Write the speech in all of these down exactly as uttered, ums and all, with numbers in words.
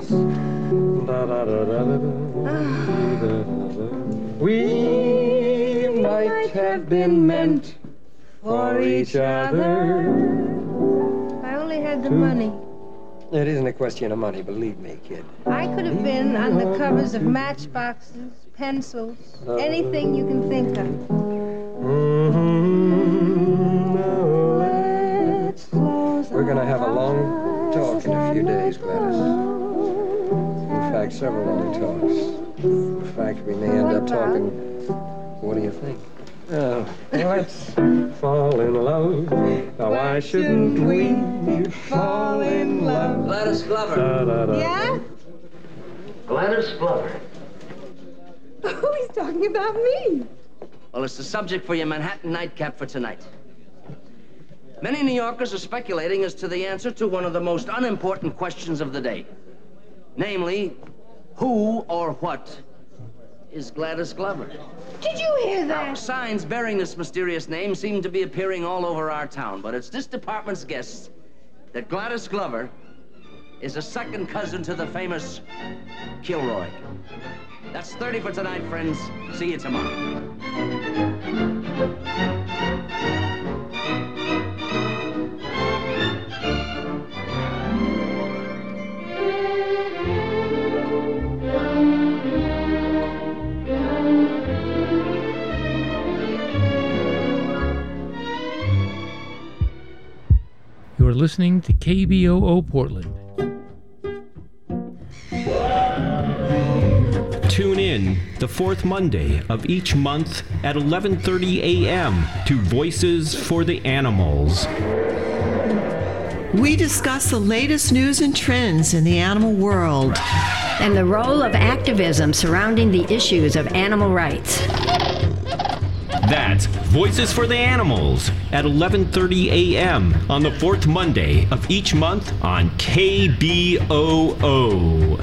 close. Da, da, da, da, da, da, da. We might have been meant for each other. I only had the money. It isn't a question of money, believe me, kid. I could have been on the covers of matchboxes, pencils, anything you can think of. Mm-hmm. No, let's close. We're going to have a long talk in a few days, Gladys. In fact, several long talks. In fact, we may end up talking. What do you think? Uh, let's fall in love. Now, why shouldn't we fall in love? Gladys Glover. Da, da, da. Yeah? Gladys Glover. Oh, he's talking about me. Well, it's the subject for your Manhattan nightcap for tonight. Many New Yorkers are speculating as to the answer to one of the most unimportant questions of the day. Namely, who or what is Gladys Glover? Did you hear that? Now, signs bearing this mysterious name seem to be appearing all over our town, but it's this department's guess that Gladys Glover is a second cousin to the famous Kilroy. That's thirty for tonight, friends. See you tomorrow. You're listening to K B O O Portland. Tune in the fourth Monday of each month at eleven thirty a.m. to Voices for the Animals. We discuss the latest news and trends in the animal world and the role of activism surrounding the issues of animal rights. That's Voices for the Animals at eleven thirty a.m. on the fourth Monday of each month on K B O O.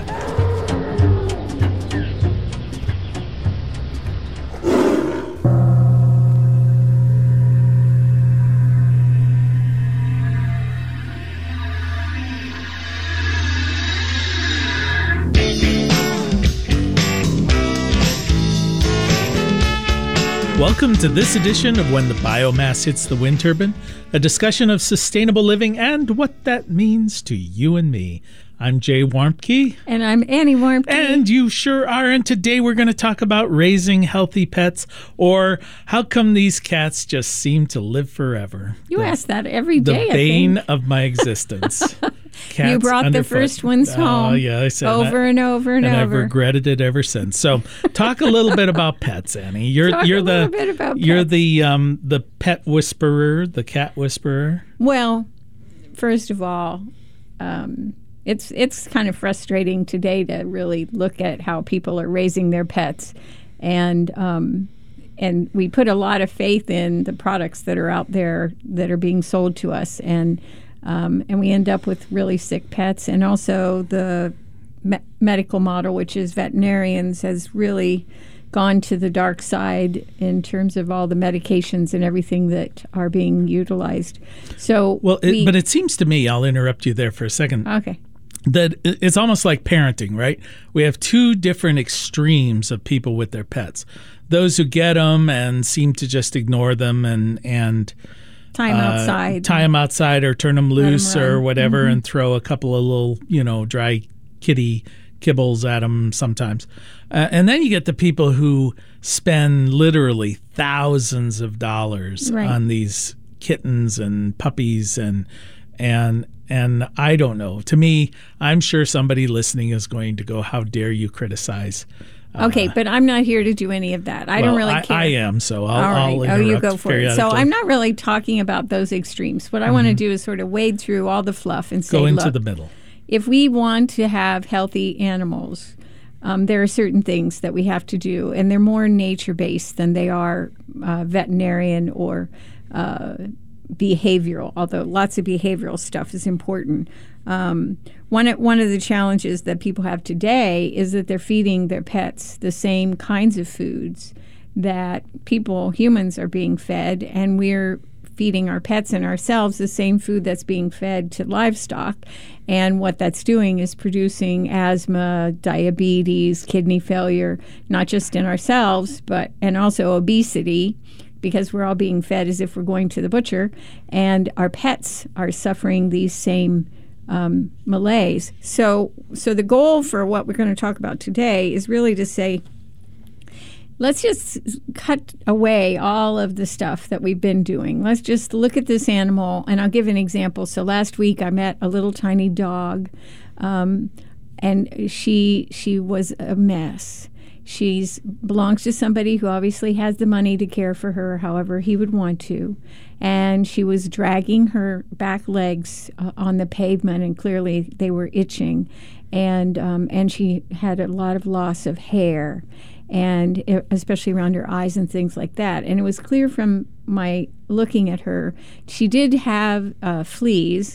Welcome to this edition of When the Biomass Hits the Wind Turbine, a discussion of sustainable living and what that means to you and me. I'm Jay Warmke. And I'm Annie Warmke. And you sure are. And today we're going to talk about raising healthy pets, or how come these cats just seem to live forever. You the, ask that every day, The bane I think. of my existence. Cats you brought underfoot. the first ones home. Oh, yeah, I said over that. and over and, and over. And I've regretted it ever since. So, talk a little bit about pets, Annie. You're talk you're a the little bit about you're pets. the um the pet whisperer, the cat whisperer. Well, first of all, um, it's it's kind of frustrating today to really look at how people are raising their pets, and um, and we put a lot of faith in the products that are out there that are being sold to us, and. Um, and we end up with really sick pets. And also the me- medical model, which is veterinarians, has really gone to the dark side in terms of all the medications and everything that are being utilized. So, well, we, it, but it seems to me, I'll interrupt you there for a second. Okay. That it's almost like parenting, right? We have two different extremes of people with their pets. Those who get them and seem to just ignore them and and tie them outside, uh, tie them outside, or turn them loose them or whatever, mm-hmm. and throw a couple of little, you know, dry kitty kibbles at them sometimes. Uh, and then you get the people who spend literally thousands of dollars right. on these kittens and puppies and and and I don't know. To me, I'm sure somebody listening is going to go, "How dare you criticize?" Okay, uh, but I'm not here to do any of that. I well, don't really I, care. I am, so I'll, All right. I'll interrupt. Oh, you go for it. So periodically. I'm not really talking about those extremes. What I mm-hmm. want to do is sort of wade through all the fluff and say, go into look, the middle. If we want to have healthy animals, um, there are certain things that we have to do, and they're more nature-based than they are uh, veterinarian or uh, behavioral, although lots of behavioral stuff is important. Um, one, one of the challenges that people have today is that they're feeding their pets the same kinds of foods that people, humans, are being fed, and we're feeding our pets and ourselves the same food that's being fed to livestock. And what that's doing is producing asthma, diabetes, kidney failure, not just in ourselves, but and also obesity, because we're all being fed as if we're going to the butcher. And our pets are suffering these same um, malaise. So, so the goal for what we're going to talk about today is really to say, let's just cut away all of the stuff that we've been doing. Let's just look at this animal, and I'll give an example. So last week I met a little tiny dog, um, and she she was a mess. She's belongs to somebody who obviously has the money to care for her however he would want to. And she was dragging her back legs uh, on the pavement, and clearly they were itching. And um, and she had a lot of loss of hair, and it, especially around her eyes and things like that. And it was clear from my looking at her, she did have uh, fleas.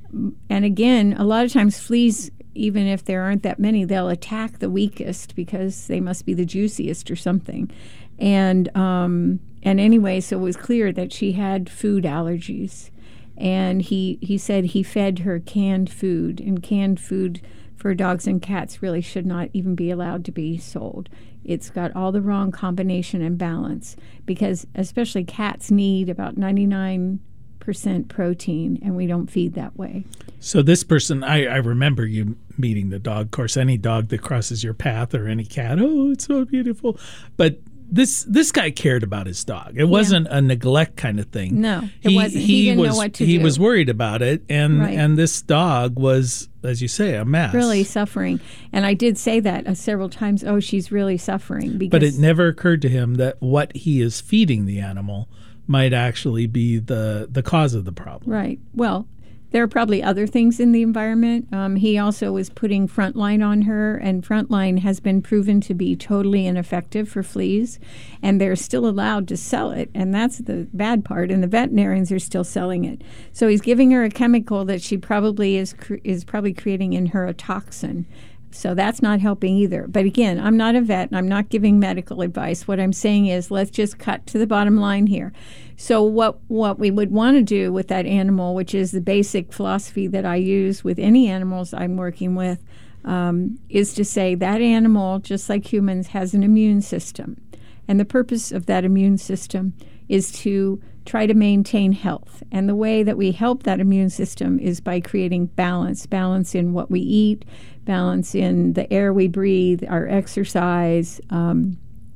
And again, a lot of times fleas, even if there aren't that many, they'll attack the weakest because they must be the juiciest or something. And um, and anyway, so it was clear that she had food allergies. And he, he said he fed her canned food, and canned food for dogs and cats really should not even be allowed to be sold. It's got all the wrong combination and balance, because especially cats need about ninety-nine percent protein, and we don't feed that way. So this person, I, I remember you meeting the dog. Of course, any dog that crosses your path, or any cat, oh, it's so beautiful. But this this guy cared about his dog. It wasn't yeah. a neglect kind of thing. No, it he, wasn't. He, he didn't was, know what to he do. He was worried about it, and right. and this dog was, as you say, a mess. Really suffering. And I did say that uh, several times, oh, she's really suffering. Because but it never occurred to him that what he is feeding the animal might actually be the, the cause of the problem. Right. Well, there are probably other things in the environment. Um, he also was putting Frontline on her, and Frontline has been proven to be totally ineffective for fleas, and they're still allowed to sell it, and that's the bad part, and the veterinarians are still selling it. So he's giving her a chemical that she probably is cre- is probably creating in her a toxin. So that's not helping either. But again, I'm not a vet, and I'm not giving medical advice. What I'm saying is, let's just cut to the bottom line here. So what, what we would want to do with that animal, which is the basic philosophy that I use with any animals I'm working with, um, is to say that animal, just like humans, has an immune system. And the purpose of that immune system is to try to maintain health. And the way that we help that immune system is by creating balance, balance in what we eat, balance in the air we breathe, our exercise, um,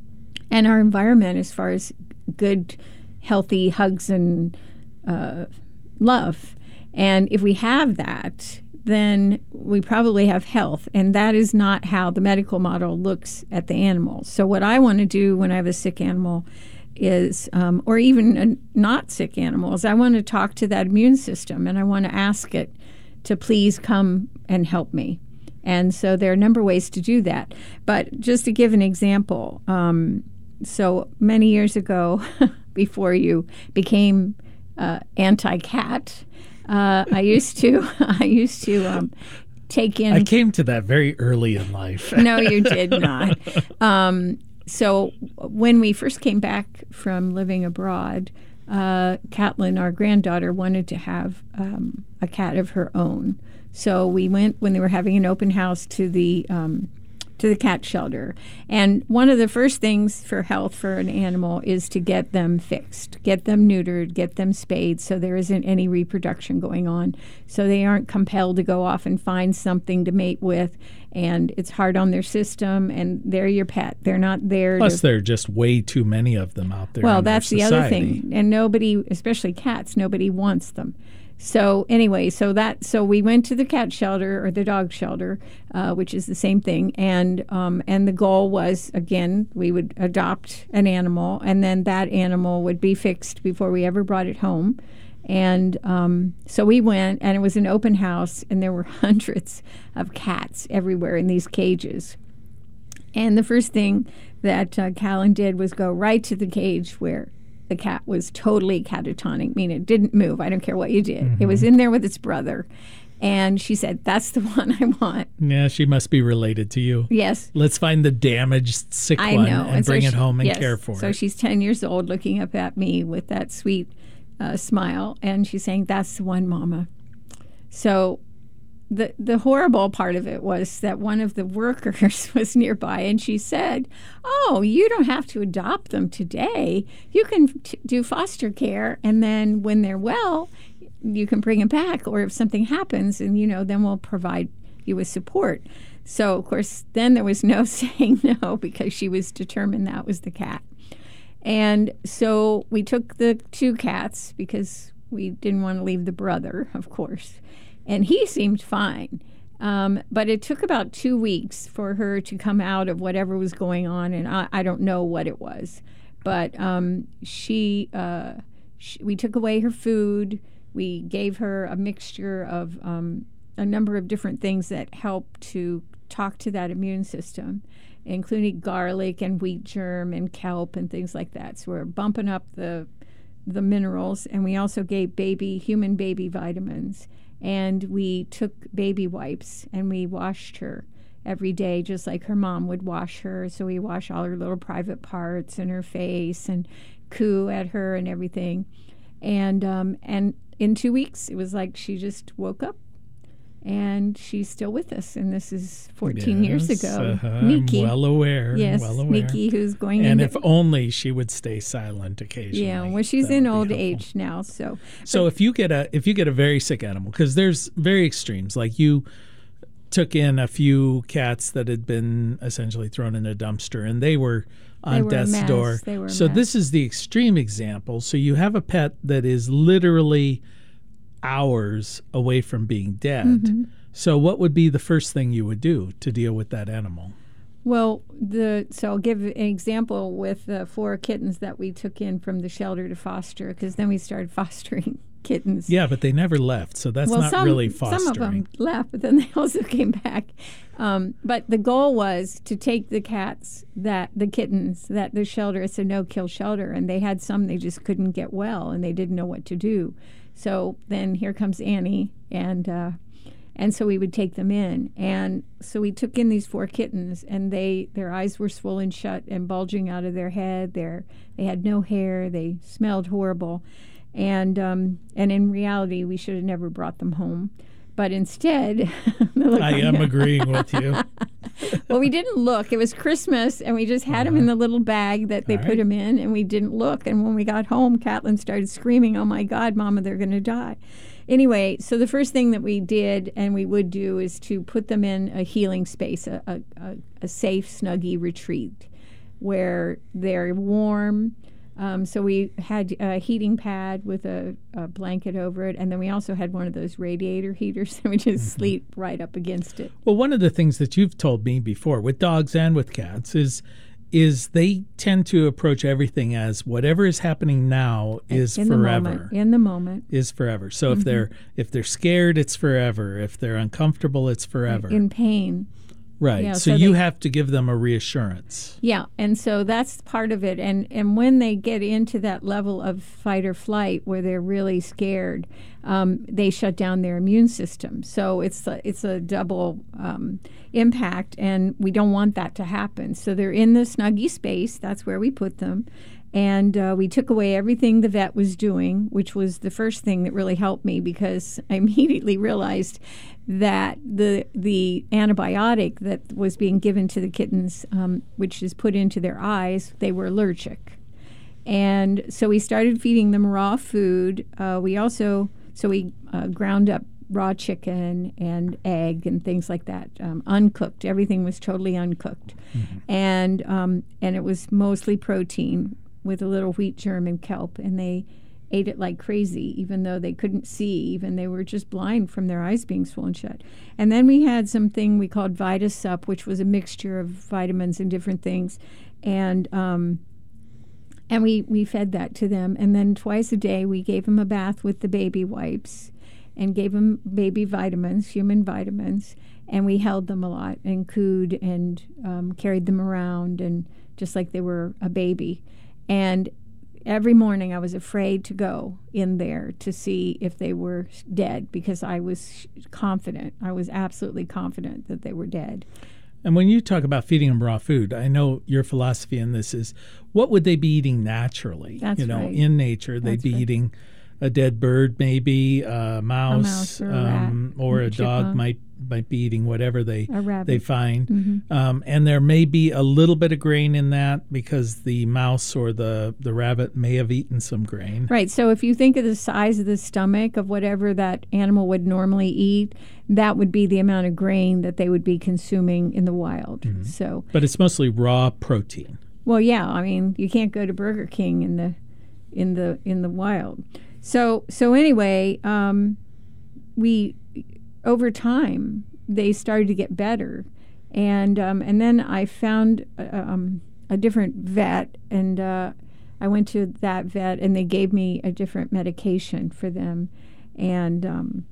and our environment as far as good, healthy hugs and uh, love. And if we have that, then we probably have health. And that is not how the medical model looks at the animals. So what I want to do when I have a sick animal is, um, or even a not sick animal, is I want to talk to that immune system, and I want to ask it to please come and help me. And so there are a number of ways to do that. But just to give an example, um, so many years ago, before you became uh, anti-cat, uh, I used to I used to um, take in. I came to that very early in life. No, you did not. Um, so when we first came back from living abroad, uh, Catelyn, our granddaughter, wanted to have um, a cat of her own. So we went, when they were having an open house, to the um, to the cat shelter. And one of the first things for health for an animal is to get them fixed, get them neutered, get them spayed, so there isn't any reproduction going on, so they aren't compelled to go off and find something to mate with, and it's hard on their system, and they're your pet. They're not there Plus, to... there are just way too many of them out there. Well, in that's our the other society. thing. And nobody, especially cats, nobody wants them. So anyway, so that so we went to the cat shelter or the dog shelter, uh, which is the same thing, and um, and the goal was, again, we would adopt an animal, and then that animal would be fixed before we ever brought it home. And um, so we went, and it was an open house, and there were hundreds of cats everywhere in these cages. And the first thing that uh, Callan did was go right to the cage where the cat was totally catatonic, I mean, it didn't move. I don't care what you did. Mm-hmm. It was in there with its brother. And she said, that's the one I want. Yeah, she must be related to you. Yes. Let's find the damaged, sick I one know. and, and bring so it she, home and yes. care for so it. So she's ten years old, looking up at me with that sweet uh, smile, and she's saying, "That's the one, Mama." So the the horrible part of it was that one of the workers was nearby, and she said, "Oh, you don't have to adopt them today. You can t- do foster care, and then when they're well, you can bring them back, or if something happens, and you know, then we'll provide you with support." So, of course, then there was no saying no, because she was determined that was the cat. And so we took the two cats because we didn't want to leave the brother, of course. And he seemed fine. Um, but it took about two weeks for her to come out of whatever was going on, and I, I don't know what it was. But um, she, uh, she, we took away her food. We gave her a mixture of um, a number of different things that help to talk to that immune system, including garlic and wheat germ and kelp and things like that. So we're bumping up the the minerals, and we also gave baby human baby vitamins, and we took baby wipes and we washed her every day just like her mom would wash her. So we wash all her little private parts and her face and coo at her and everything. And um, and in two weeks it was like she just woke up. And she's still with us, and this is fourteen yes, years ago. Uh-huh. Nikki, I'm well aware. yes, well aware. Nikki, who's going. And into, if only she would stay silent occasionally. Yeah, well, she's in old age now, so. So but, if you get a if you get a very sick animal, because there's very extremes, like you took in a few cats that had been essentially thrown in a dumpster, and they were on they were death's a mess. door. They were a so mess. This is the extreme example. So you have a pet that is literally hours away from being dead. Mm-hmm. So what would be the first thing you would do to deal with that animal? Well, the so I'll give an example with the four kittens that we took in from the shelter to foster, because then we started fostering kittens. Yeah, but they never left, so that's well, not some, really fostering. Some of them left, but then they also came back. Um, but the goal was to take the cats, that the kittens, that the shelter, it's a no-kill shelter, and they had some they just couldn't get well, and they didn't know what to do. So then here comes Annie, and uh, and so we would take them in. And so we took in these four kittens, and they their eyes were swollen shut and bulging out of their head. Their, they had no hair. They smelled horrible. And um, and in reality, we should have never brought them home. But instead, I am agreeing with you. Well, we didn't look. It was Christmas, and we just had uh-huh. them in the little bag that they All put right. them in, and we didn't look. And when we got home, Catelyn started screaming, "Oh my God, Mama, they're going to die." Anyway, so the first thing that we did and we would do is to put them in a healing space, a, a, a, a safe, snuggy retreat where they're warm. Um, so we had a heating pad with a, a blanket over it, and then we also had one of those radiator heaters, and we just mm-hmm. sleep right up against it. Well, one of the things that you've told me before with dogs and with cats is is they tend to approach everything as whatever is happening now is in forever. The moment, in the moment. Is forever. So mm-hmm. if they're if they're scared, it's forever. If they're uncomfortable, it's forever. In pain. Right. Yeah, so, so you they, have to give them a reassurance. Yeah, and so that's part of it. And and when they get into that level of fight or flight where they're really scared, um, they shut down their immune system. So it's a, it's a double um, impact, and we don't want that to happen. So they're in the snuggy space. That's where we put them. And uh, we took away everything the vet was doing, which was the first thing that really helped me, because I immediately realized that the the antibiotic that was being given to the kittens, um, which is put into their eyes, they were allergic. And so we started feeding them raw food. Uh, we also, so we uh, ground up raw chicken and egg and things like that, um, uncooked. Everything was totally uncooked. Mm-hmm. And um, and it was mostly protein with a little wheat germ and kelp, and they ate it like crazy, even though they couldn't see, even they were just blind from their eyes being swollen shut. And then we had something we called VitaSup, which was a mixture of vitamins and different things, and um, and we, we fed that to them. And then twice a day we gave them a bath with the baby wipes and gave them baby vitamins, human vitamins, and we held them a lot and cooed and um, carried them around, and just like they were a baby. And every morning I was afraid to go in there to see if they were dead, because I was confident. I was absolutely confident that they were dead. And when you talk about feeding them raw food, I know your philosophy in this is, what would they be eating naturally? That's you know, right. in nature, they'd That's be right. eating a dead bird, maybe a mouse, mouse or a um, rat, or a a dog chipmunk. might might be eating whatever they A rabbit. they find. Mm-hmm. Um, and there may be a little bit of grain in that because the mouse or the, the rabbit may have eaten some grain. Right. So if you think of the size of the stomach of whatever that animal would normally eat, that would be the amount of grain that they would be consuming in the wild. Mm-hmm. So, but it's mostly raw protein. well, yeah. I mean, you can't go to Burger King in the in the in the wild. So so anyway, um, we over time they started to get better, and um, and then I found uh, um, a different vet, and uh, I went to that vet, and they gave me a different medication for them, and um,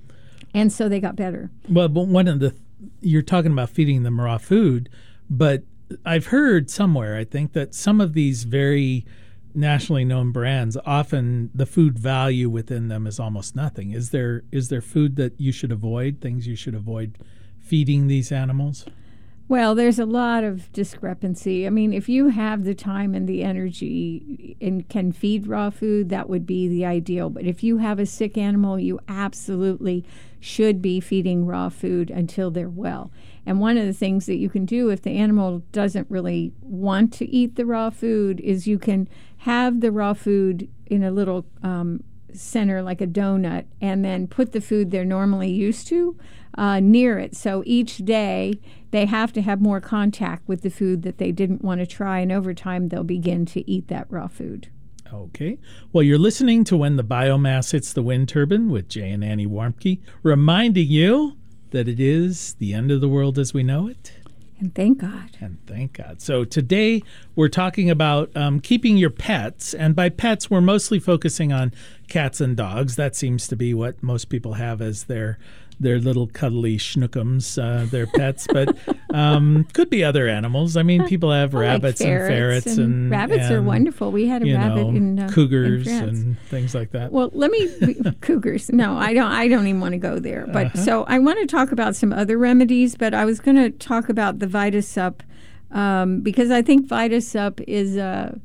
and so they got better. Well, but one of the you're talking about feeding them raw food, but I've heard somewhere, I think, that some of these very nationally known brands, often the food value within them is almost nothing. Is there is there food that you should avoid, things you should avoid feeding these animals? Well, there's a lot of discrepancy. I mean, if you have the time and the energy and can feed raw food, that would be the ideal. But if you have a sick animal, you absolutely should be feeding raw food until they're well. And one of the things that you can do if the animal doesn't really want to eat the raw food is you can have the raw food in a little um, center like a donut and then put the food they're normally used to uh, near it. So each day they have to have more contact with the food that they didn't want to try, and over time they'll begin to eat that raw food. Okay. Well, you're listening to When the Biomass Hits the Wind Turbine with Jay and Annie Warmke, reminding you that it is the end of the world as we know it. And thank God. And thank God. So today we're talking about um, keeping your pets. And by pets, we're mostly focusing on cats and dogs. That seems to be what most people have as their their little cuddly schnookums, uh, their pets. But um, could be other animals. I mean, people have I like rabbits and ferrets. and, And rabbits are and, wonderful. We had a you rabbit know, in uh, cougars in France. and things like that. Well, let me cougars. No, I don't. I don't even want to go there. But Uh-huh. so I want to talk about some other remedies. But I was going to talk about the VitaSup um, because I think VitaSup is a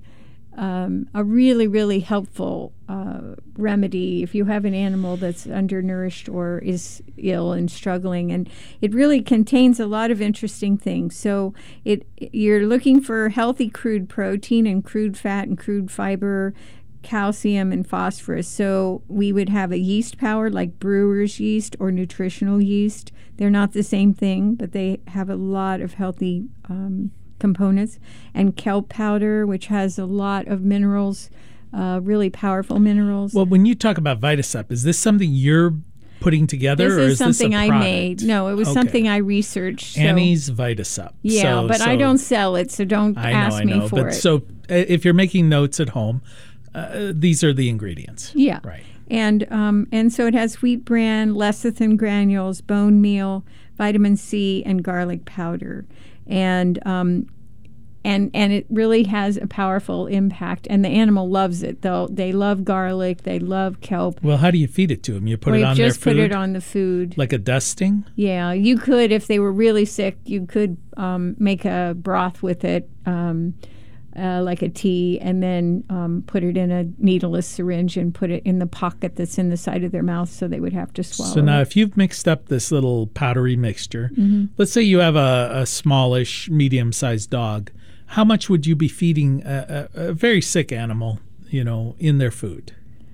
um, a really really helpful uh, remedy if you have an animal that's undernourished or is ill and struggling. And it really contains a lot of interesting things. So it you're looking for healthy crude protein and crude fat and crude fiber, calcium and phosphorus. So we would have a yeast power like brewer's yeast or nutritional yeast. They're not the same thing, but they have a lot of healthy um, components. And kelp powder, which has a lot of minerals, uh, really powerful minerals. Well, when you talk about VitaSup, is this something you're putting together, this or is is something this a I product? made. No, it was Okay. something I researched. So. Annie's VitaSup. Yeah, So- but I so- don't sell it, so don't I ask know, I me know. for But it. so uh, if you're making notes at home, uh, these are the ingredients. Yeah. Right. And um, and so it has wheat bran, lecithin granules, bone meal, vitamin C, and garlic powder, and um, and and it really has a powerful impact. And the animal loves it. They they love garlic. They love kelp. Well, how do you feed it to them? You put Well, it you on just their food, put it on the food. like a dusting. Yeah, you could if they were really sick. You could um, make a broth with it. Um, Uh, like a tea, and then um, put it in a needleless syringe and put it in the pocket that's in the side of their mouth so they would have to swallow So now, it. if you've mixed up this little powdery mixture, Mm-hmm. let's say you have a, a smallish, medium-sized dog, how much would you be feeding a, a, a very sick animal, you know, in their food?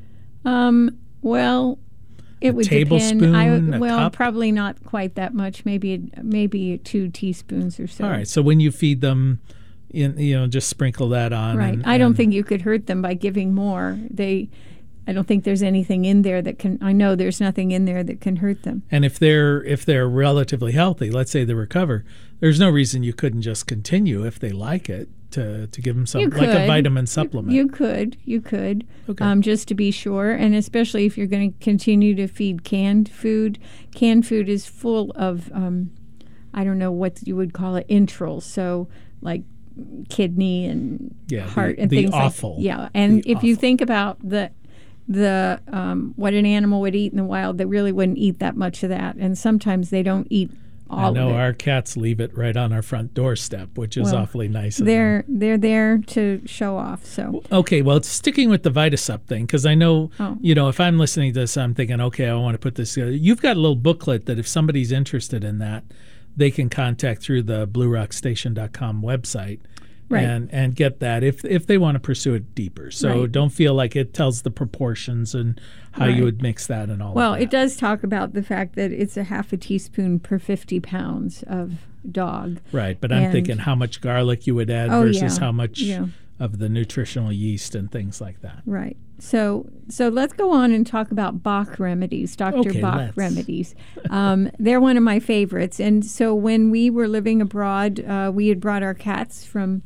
Um, well, it A would tablespoon, depend. I, a well, cup? probably not quite that much. Maybe maybe two teaspoons or so. All right. So when you feed them, in, you know, just sprinkle that on. Right. and- I don't and- think you could hurt them by giving more. They, I don't think there's anything in there that can. I know there's nothing in there that can hurt them. And if they're if they're relatively healthy, let's say they recover, there's no reason you couldn't just continue if they like it to, to give them some You like a could. vitamin supplement. You could, you could, Okay. um, just to be sure, and especially if you're going to continue to feed canned food. Canned food is full of, um, I don't know what you would call it, intrals. So like kidney and Yeah, the- heart and the things offal. like yeah. And The if you offal. think about the the um, what an animal would eat in the wild, they really wouldn't eat that much of that, and sometimes they don't eat all I know of it. our cats leave it right on our front doorstep, which is Well, awfully nice of They're them. they're there to show off. So Okay, well, sticking with the VitaSup thing, because I know, Oh. you know, if I'm listening to this, I'm thinking, okay, I want to put this together. You've got a little booklet that if somebody's interested in that, they can contact through the blue rock station dot com website. Right. And and get that if if they want to pursue it deeper. So Right. don't feel like it tells the proportions and how Right. you would mix that and all well, of that. it does talk about the fact that it's a half a teaspoon per fifty pounds of dog. Right, but I'm And- thinking how much garlic you would add Oh, versus yeah. how much Yeah. of the nutritional yeast and things like that. Right. So so let's go on and talk about Bach remedies, Doctor Okay, Bach let's. remedies. Um, they're one of my favorites. And so when we were living abroad, uh, we had brought our cats from,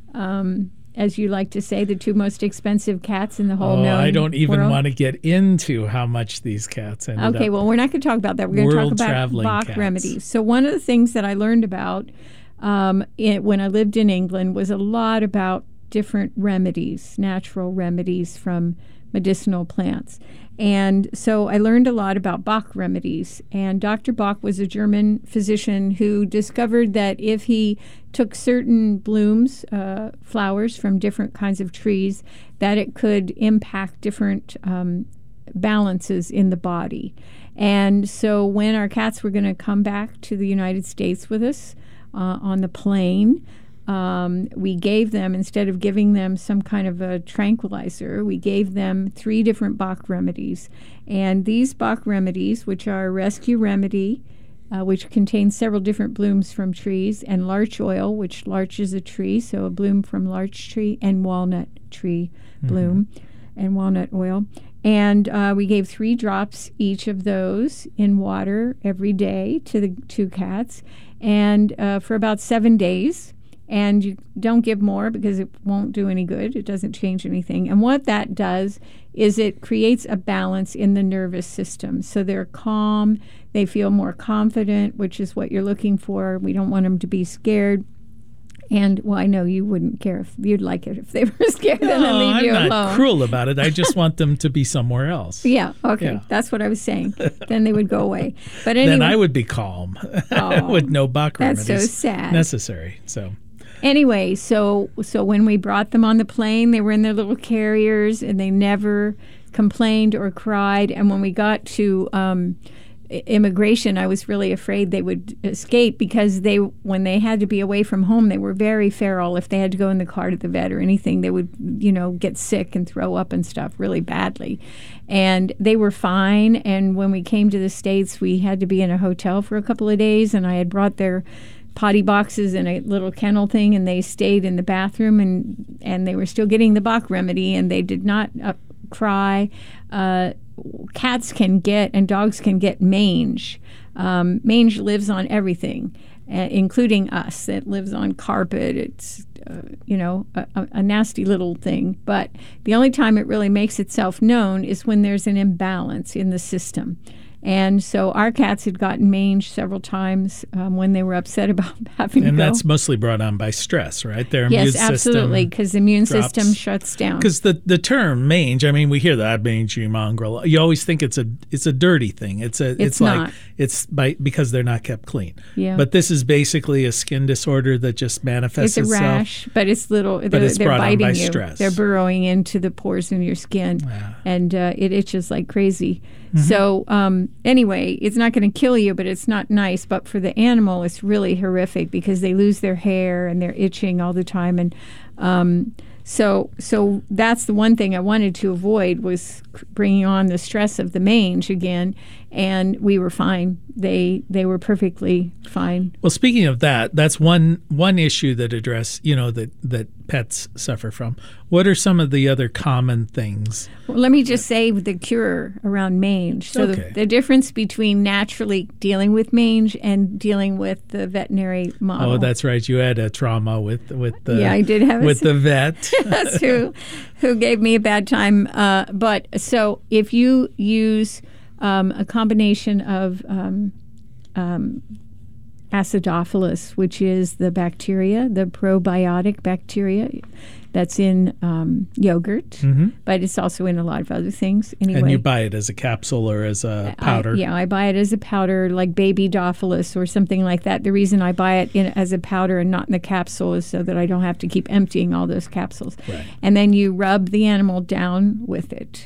um, as you like to say, the two most expensive cats in the whole Oh, known I don't even world. want to get into how much these cats ended Okay, up. well, we're not going to talk about that. We're going to talk World about traveling Bach cats. remedies. So one of the things that I learned about um, it, when I lived in England was a lot about different remedies, natural remedies from medicinal plants. And so I learned a lot about Bach remedies. And Doctor Bach was a German physician who discovered that if he took certain blooms, uh, flowers from different kinds of trees, that it could impact different um, balances in the body. And so when our cats were going to come back to the United States with us uh, on the plane, Um, we gave them, instead of giving them some kind of a tranquilizer, we gave them three different Bach remedies. And these Bach remedies, which are Rescue Remedy, uh, which contains several different blooms from trees, and Larch Oil, which larch is a tree, so a bloom from larch tree, and walnut tree bloom, and walnut oil. And uh, we gave three drops each of those in water every day to the two cats, and uh, for about seven days. And you don't give more because it won't do any good. It doesn't change anything. And what that does is it creates a balance in the nervous system. So they're calm, they feel more confident, which is what you're looking for. We don't want them to be scared. And, well, I know you wouldn't care if you'd like it if they were scared and then No, leave I'm you not alone. cruel about it. I just want them to be somewhere else. Yeah, okay. Yeah. That's what I was saying. Then they would go away. But anyway, Then I would be calm Oh, with no Bach that's so remedies sad. necessary. So Anyway, so so when we brought them on the plane, they were in their little carriers, and they never complained or cried. And when we got to um, i- immigration, I was really afraid they would escape because they, when they had to be away from home, they were very feral. If they had to go in the car to the vet or anything, they would, you know, get sick and throw up and stuff really badly. And they were fine. And when we came to the States, we had to be in a hotel for a couple of days, and I had brought their potty boxes in a little kennel thing, and they stayed in the bathroom, and and they were still getting the Bach remedy, and they did not uh, cry. Uh, cats can get, and dogs can get mange. Um, mange lives on everything, uh, including us. It lives on carpet. It's uh, you know a, a a nasty little thing. But the only time it really makes itself known is when there's an imbalance in the system. And so our cats had gotten mange several times um, when they were upset about having and to go. that's mostly brought on by stress, right? Their Yes, immune absolutely, system. because the immune drops. system shuts down. Because the, the term mange, I mean, we hear that mangy mongrel. You always think it's a it's a dirty thing. It's a it's, It's like not. it's by because they're not kept clean. Yeah. But this is basically a skin disorder that just manifests It's a itself. rash, but it's little. they're it's they're brought on biting by you. stress. They're burrowing into the pores in your skin, and uh, it itches like crazy. So um, anyway, it's not going to kill you, but it's not nice. But for the animal, it's really horrific because they lose their hair and they're itching all the time. And um, so so that's the one thing I wanted to avoid was c- bringing on the stress of the mange again. And we were fine. They they were perfectly fine. Well, speaking of that, that's one one issue that address you know that that pets suffer from. What are some of the other common things? Well, let me just say the cure around mange. So Okay. the, the difference between naturally dealing with mange and dealing with the veterinary model. Oh, that's right. You had a trauma with with the Yeah, I did have a with s- the vet. That's who who gave me a bad time. Uh, but so if you use um, a combination of um, um, Acidophilus, which is the bacteria, the probiotic bacteria that's in um, yogurt, mm-hmm. but it's also in a lot of other things. Anyway, and you buy it as a capsule or as a powder? I, yeah, I buy it as a powder, like baby Dophilus or something like that. The reason I buy it in, as a powder and not in the capsule is so that I don't have to keep emptying all those capsules. Right. And then you rub the animal down with it.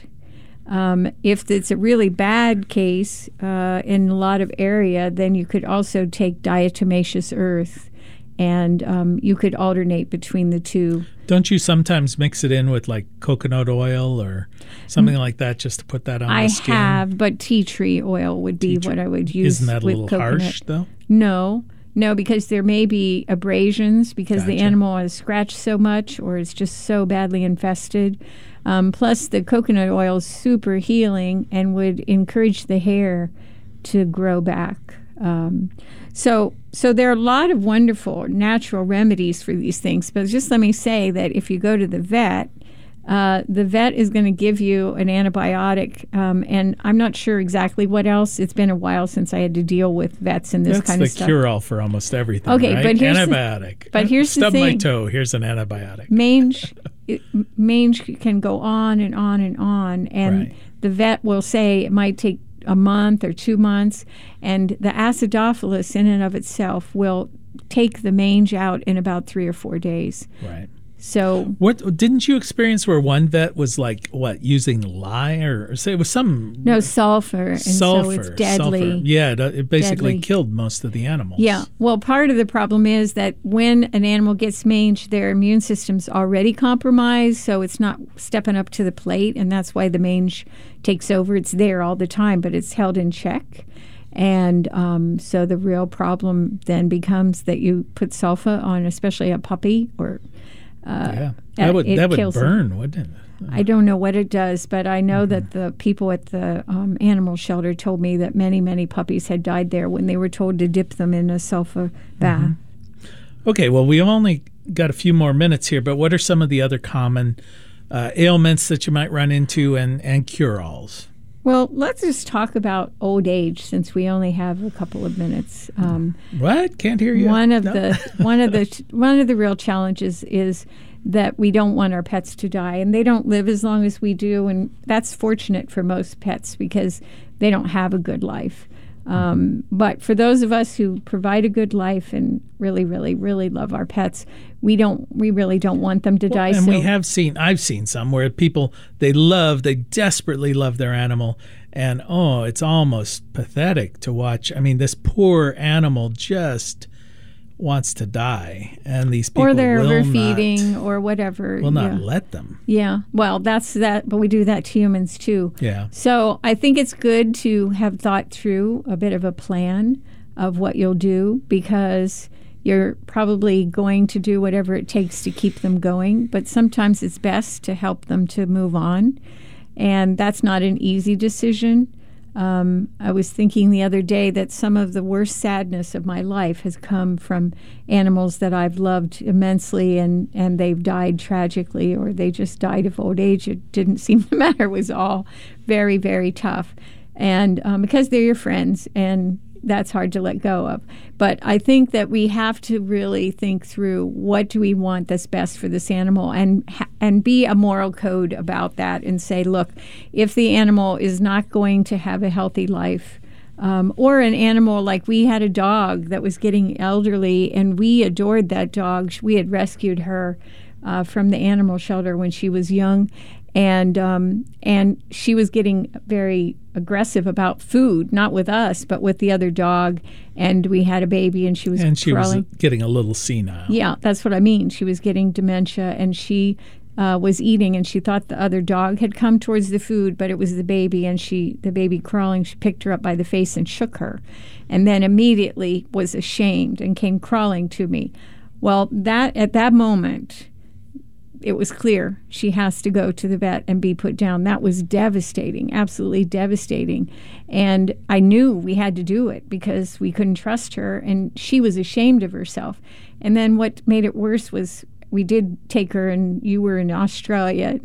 Um, if it's a really bad case uh, in a lot of area, then you could also take diatomaceous earth, and um, you could alternate between the two. Don't you sometimes mix it in with like coconut oil or something mm. like that just to put that on I the skin? I have, but tea tree oil would be tea what I would use. Isn't that a with little coconut. harsh though? No. No, because there may be abrasions because Gotcha. the animal has scratched so much or it's just so badly infested. Um, plus, the coconut oil is super healing and would encourage the hair to grow back. Um, so, so there are a lot of wonderful natural remedies for these things. But just let me say that if you go to the vet, uh, the vet is going to give you an antibiotic, um, and I'm not sure exactly what else. It's been a while since I had to deal with vets and this That's kind of the stuff. cure-all for almost everything. Okay, right? but here's the- antibiotic. but here's the Stub my thing. toe. Here's an antibiotic. mange it, mange can go on and on and on, and Right. the vet will say it might take a month or two months, and the acidophilus in and of itself will take the mange out in about three or four days. Right. So what didn't you experience where one vet was like what using lye or, or say it was some no sulfur, and sulfur, so it's deadly. sulfur. Yeah, it, it basically Deadly. killed most of the animals. Yeah. Well, part of the problem is that when an animal gets mange, their immune system's already compromised, so it's not stepping up to the plate, and that's why the mange takes over. It's there all the time, but it's held in check. And um, so the real problem then becomes that you put sulfa on, especially a puppy, or uh, yeah, that would it that would kills them. burn, wouldn't it? I don't know what it does, but I know mm-hmm. that the people at the um, animal shelter told me that many, many puppies had died there when they were told to dip them in a sulfa bath. Mm-hmm. Okay, well, we only got a few more minutes here, but what are some of the other common uh, ailments that you might run into and, and cure-alls? Well, let's just talk about old age since we only have a couple of minutes. Um, what? Can't hear you. One of no. the one of the one of the real challenges is that we don't want our pets to die, and they don't live as long as we do, and that's fortunate for most pets because they don't have a good life. Um, but for those of us who provide a good life and really, really, really love our pets, we don't. We really don't want them to well, die. And so we have seen. I've seen some where people they love, they desperately love their animal, and oh, it's almost pathetic to watch. I mean, this poor animal just wants to die, and these people or they're will overfeeding not, or whatever. will not yeah. let them. Yeah, well, that's that, but we do that to humans too. Yeah. So I think it's good to have thought through a bit of a plan of what you'll do because you're probably going to do whatever it takes to keep them going, but sometimes it's best to help them to move on, and that's not an easy decision. Um, I was thinking the other day that some of the worst sadness of my life has come from animals that I've loved immensely and, and they've died tragically or they just died of old age. It didn't seem to matter. It was all very, very tough. And um, because they're your friends and that's hard to let go of. But I think that we have to really think through what do we want that's best for this animal and ha- and be a moral code about that and say, look, if the animal is not going to have a healthy life, um, or an animal like we had a dog that was getting elderly and we adored that dog. We had rescued her uh, from the animal shelter when she was young. And um, and she was getting very aggressive about food, not with us, but with the other dog. And we had a baby, and she was and she crawling. was getting a little senile. Yeah, that's what I mean. She was getting dementia, and she uh, was eating, and she thought the other dog had come towards the food, but it was the baby, and she the baby crawling. She picked her up by the face and shook her, and then immediately was ashamed and came crawling to me. Well, that at that moment, it was clear she has to go to the vet and be put down. That was devastating, absolutely devastating. And I knew we had to do it because we couldn't trust her, and she was ashamed of herself. And then what made it worse was we did take her, and you were in Australia.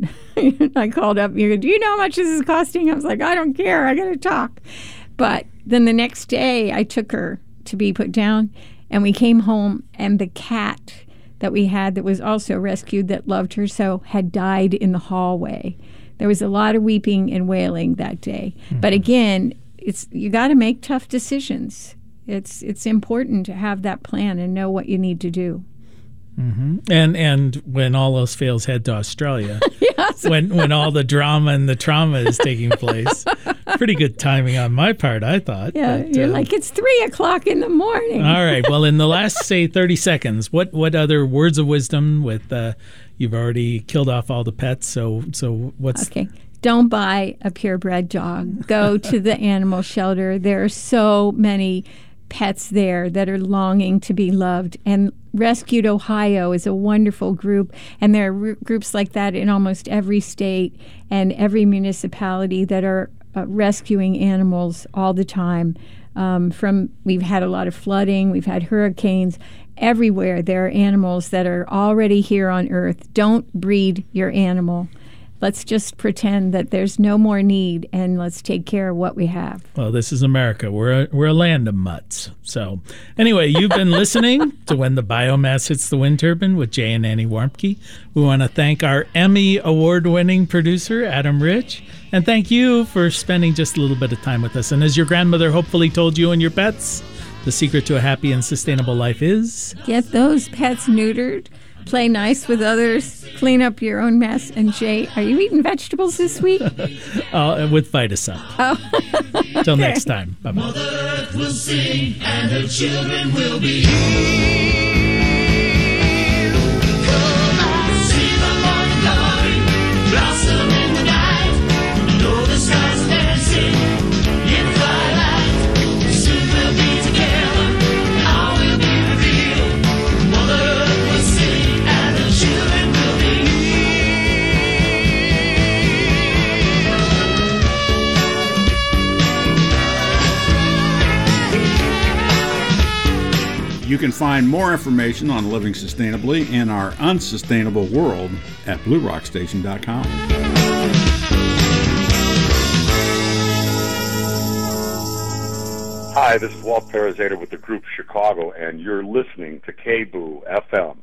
I called up, you go, do you know how much this is costing? I was like, I don't care, I got to talk. But then the next day I took her to be put down, And we came home, and the cat that we had that was also rescued that loved her so had died in the hallway. There was a lot of weeping and wailing that day. Mm-hmm. But again, it's you got to make tough decisions. It's it's important to have that plan and know what you need to do. Mm-hmm. And and when all else fails, head to Australia. Yes. When when all the drama and the trauma is taking place. Pretty good timing on my part, I thought. Yeah, but, you're uh, like, it's three o'clock in the morning. All right. Well, in the last, say, thirty seconds, what what other words of wisdom with uh, you've already killed off all the pets, so so what's... Okay. Don't buy a purebred dog. Go to the animal shelter. There are so many pets there that are longing to be loved. And Rescued Ohio is a wonderful group, and there are r- groups like that in almost every state and every municipality that are uh, rescuing animals all the time. Um, from we've had a lot of flooding, we've had hurricanes. Everywhere there are animals that are already here on Earth. Don't breed your animal. Let's just pretend that there's no more need, and let's take care of what we have. Well, this is America. We're a, we're a land of mutts. So anyway, you've been listening to When the Biomass Hits the Wind Turbine with Jay and Annie Warmke. We want to thank our Emmy award-winning producer, Adam Rich, and thank you for spending just a little bit of time with us. And as your grandmother hopefully told you and your pets, the secret to a happy and sustainable life is... Get those pets neutered. Play nice with others, clean up your own mess. And Jay, are you eating vegetables this week? uh, with Vitasup. Oh. Till next time. Bye-bye. Mother Earth will sing and her children will be healed. Come on, see the morning glory, blossom in the night. Know the stars dancing in the twilight. Soon we'll be together, all will be revealed. Mother Earth will sing and her children will be healed. You can find more information on living sustainably in our unsustainable world at blue rock station dot com. Hi, this is Walt Parazator with the group Chicago, and you're listening to K B O O F M.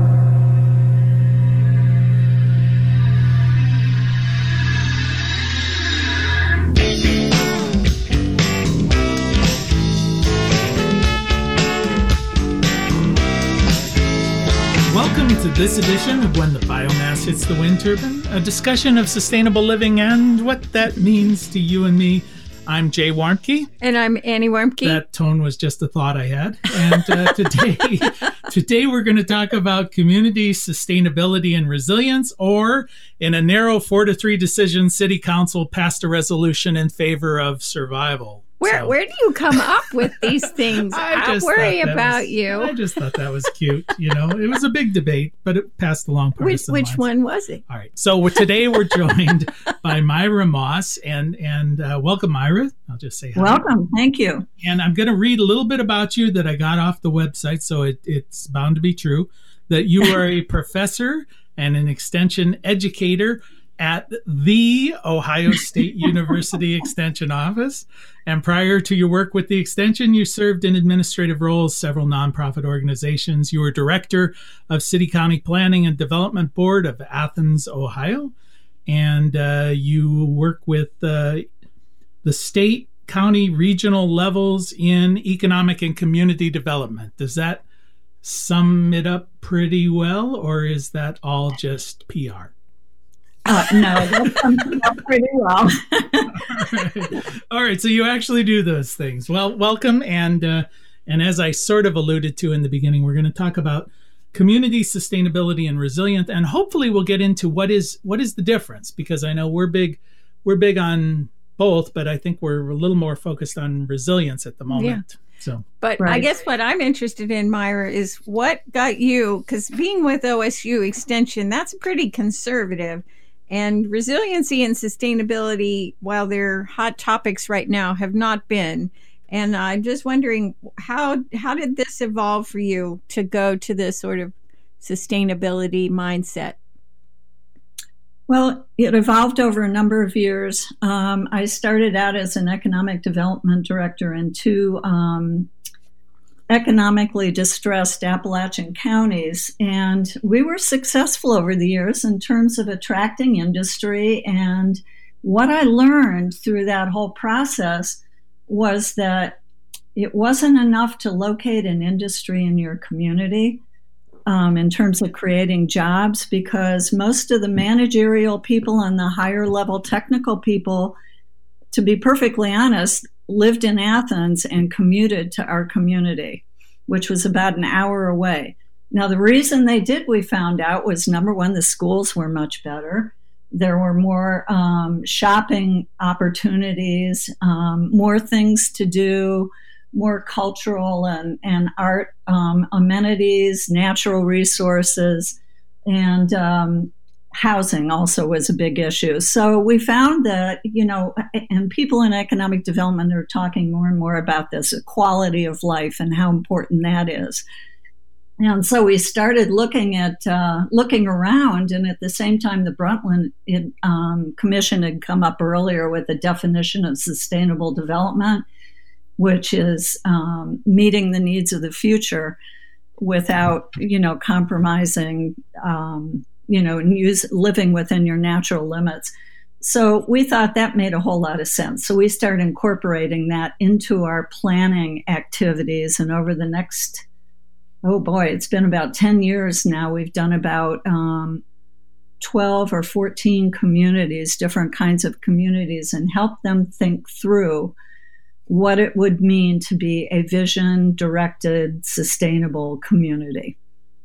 Welcome to this edition of When the Biomass Hits the Wind Turbine, a discussion of sustainable living and what that means to you and me. I'm Jay Warmke. And I'm Annie Warmke. That tone was just a thought I had. And uh, today, today we're going to talk about community sustainability and resilience, or in a narrow four to three decision, City Council passed a resolution in favor of survival. Where So- where do you come up with these things? I I just worry thought that about was- you. I just thought that was cute. You know, it was a big debate, but it passed along Which partisan which lines. one was it? All right. So today we're joined by Myra Moss, and and uh, welcome, Myra. I'll just say hi. Welcome. Thank you. And I'm going to read a little bit about you that I got off the website, so it, it's bound to be true, that you are a professor and an extension educator at the Ohio State University Extension Office. And prior to your work with the Extension, you served in administrative roles, several nonprofit organizations. You were director of City County Planning and Development Board of Athens, Ohio. And uh, you work with uh, the state, county, regional levels in economic and community development. Does that sum it up pretty well, or is that all just P R? Uh, no, that comes out pretty well. All right. All right, so you actually do those things. Well, welcome, and uh, and as I sort of alluded to in the beginning, we're going to talk about community sustainability and resilience, and hopefully we'll get into what is what is the difference, because I know we're big we're big on both, but I think we're a little more focused on resilience at the moment. Yeah. So, But I Right. guess what I'm interested in, Myra, is what got you, because being with O S U Extension, that's pretty conservative. And resiliency and sustainability, while they're hot topics right now, have not been. And I'm just wondering, how how did this evolve for you to go to this sort of sustainability mindset? Well, it evolved over a number of years. Um, I started out as an economic development director in two um, economically distressed Appalachian counties. And we were successful over the years in terms of attracting industry. And what I learned through that whole process was that it wasn't enough to locate an industry in your community um, in terms of creating jobs, because most of the managerial people and the higher level technical people, to be perfectly honest, lived in Athens and commuted to our community, which was about an hour away. Now, the reason they did, we found out, was number one, the schools were much better. There were more um, shopping opportunities, um, more things to do, more cultural and, and art um, amenities, natural resources, and um, housing also was a big issue. So we found that, you know, and people in economic development are talking more and more about this, quality of life and how important that is. And so we started looking at, uh, looking around, and at the same time, the Brundtland um, Commission had come up earlier with a definition of sustainable development, which is um, meeting the needs of the future without, you know, compromising um you know, and use living within your natural limits. So we thought that made a whole lot of sense. So we started incorporating that into our planning activities. And over the next, oh boy, it's been about ten years now, we've done about um, twelve or fourteen communities, different kinds of communities, and helped them think through what it would mean to be a vision-directed, sustainable community.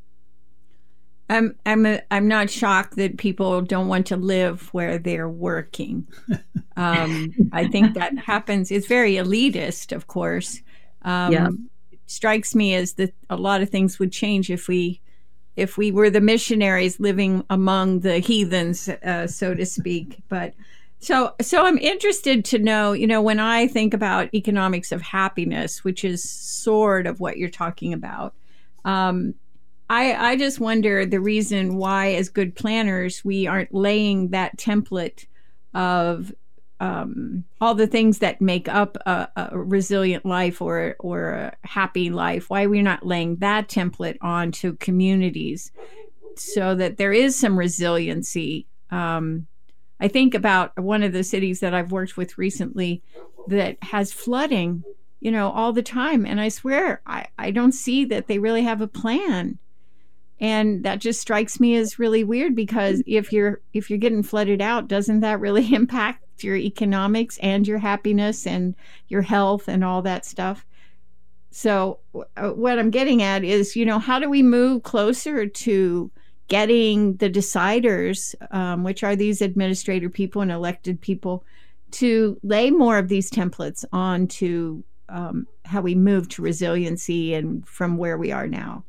I'm I'm a, I'm not shocked that people don't want to live where they're working. Um, I think that happens. It's very elitist, of course. Um, yeah. It strikes me as that a lot of things would change if we if we were the missionaries living among the heathens, uh, so to speak. But so so I'm interested to know, you know, when I think about economics of happiness, which is sort of what you're talking about. Um, I, I just wonder the reason why, as good planners, we aren't laying that template of um, all the things that make up a, a resilient life or or a happy life. Why we're not laying that template onto communities so that there is some resiliency. Um, I think about one of the cities that I've worked with recently that has flooding, you know, all the time, and I swear I, I don't see that they really have a plan. And that just strikes me as really weird, because if you're if you're getting flooded out, doesn't that really impact your economics and your happiness and your health and all that stuff? So uh, what I'm getting at is, you know, how do we move closer to getting the deciders, um, which are these administrator people and elected people, to lay more of these templates onto um, how we move to resiliency and from where we are now?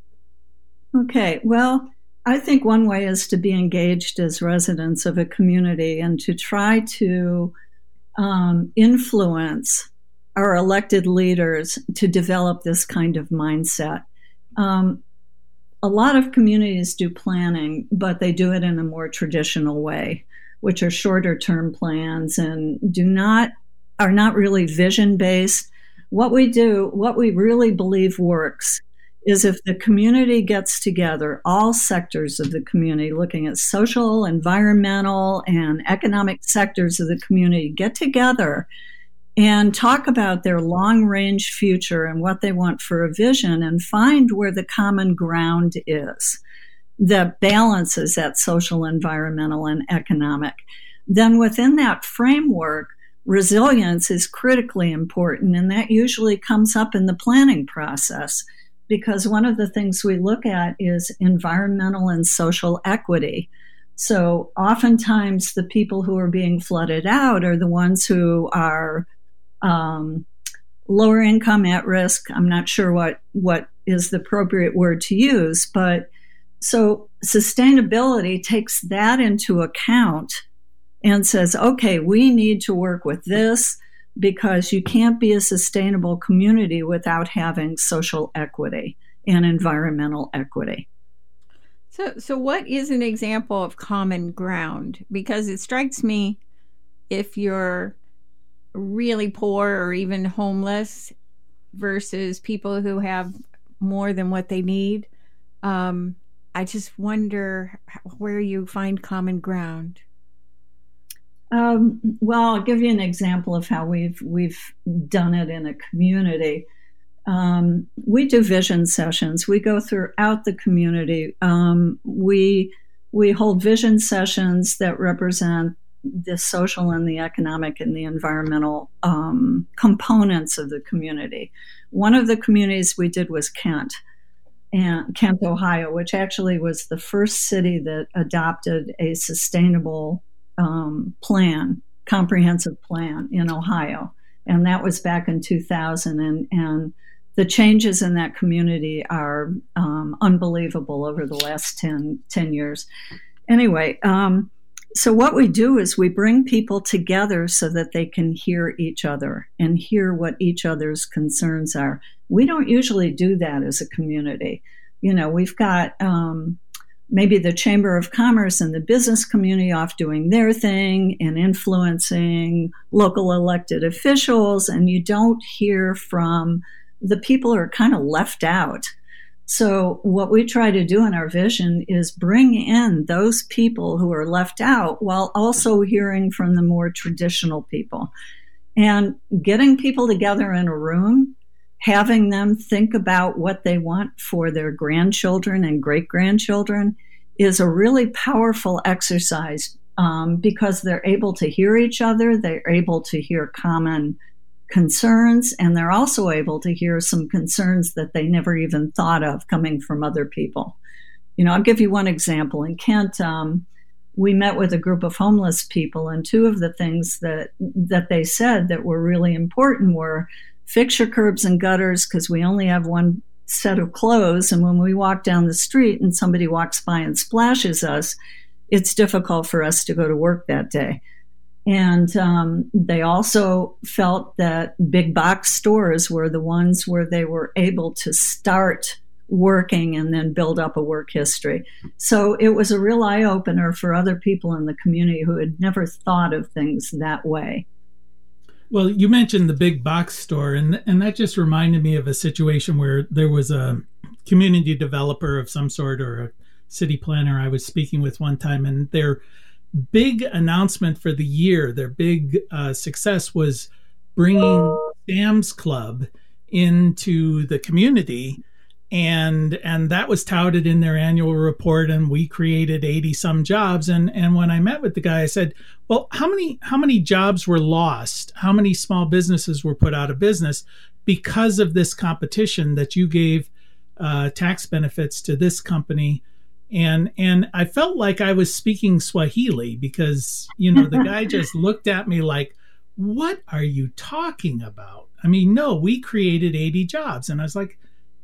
Okay, well, I think one way is to be engaged as residents of a community and to try to um, influence our elected leaders to develop this kind of mindset. Um, a lot of communities do planning, but they do it in a more traditional way, which are shorter term plans and do not are not really vision based. What we do, what we really believe works, is if the community gets together, all sectors of the community, looking at social, environmental, and economic sectors of the community, get together and talk about their long-range future and what they want for a vision, and find where the common ground is that balances that social, environmental, and economic. Then within that framework, resilience is critically important, and that usually comes up in the planning process, because one of the things we look at is environmental and social equity. So oftentimes the people who are being flooded out are the ones who are um, lower income, at risk. I'm not sure what, what is the appropriate word to use, but so sustainability takes that into account and says, okay, we need to work with this, because you can't be a sustainable community without having social equity and environmental equity. So, so what is an example of common ground? Because it strikes me, if you're really poor or even homeless, versus people who have more than what they need. Um, I just wonder where you find common ground. Um, well, I'll give you an example of how we've we've done it in a community. Um, we do vision sessions. We go throughout the community. Um, we we hold vision sessions that represent the social and the economic and the environmental um, components of the community. One of the communities we did was Kent, and Kent, Ohio, which actually was the first city that adopted a sustainable um, plan, comprehensive plan in Ohio. And that was back in two thousand. And, and the changes in that community are um, unbelievable over the last ten, ten years. Anyway, um, so what we do is we bring people together so that they can hear each other and hear what each other's concerns are. We don't usually do that as a community. You know, we've got um, maybe the Chamber of Commerce and the business community off doing their thing and influencing local elected officials, and you don't hear from the people who are kind of left out. So what we try to do in our vision is bring in those people who are left out while also hearing from the more traditional people. And getting people together in a room, having them think about what they want for their grandchildren and great-grandchildren is a really powerful exercise um, because they're able to hear each other, they're able to hear common concerns, and they're also able to hear some concerns that they never even thought of coming from other people. You know, I'll give you one example. In Kent, um, we met with a group of homeless people, and two of the things that that they said that were really important were fix your curbs and gutters because we only have one set of clothes, and when we walk down the street and somebody walks by and splashes us, it's difficult for us to go to work that day. And um, they also felt that big box stores were the ones where they were able to start working and then build up a work history. So it was a real eye-opener for other people in the community who had never thought of things that way. Well, you mentioned the big box store, and and that just reminded me of a situation where there was a community developer of some sort or a city planner I was speaking with one time, and their big announcement for the year, their big uh, success was bringing Sam's Club into the community, and and that was touted in their annual report, and we created eighty some jobs. And and when I met with the guy, I said, well, how many how many jobs were lost? How many small businesses were put out of business because of this competition that you gave uh, tax benefits to this company? And and I felt like I was speaking Swahili because, you know, the guy just looked at me like, what are you talking about? I mean, no, we created eighty jobs. And I was like,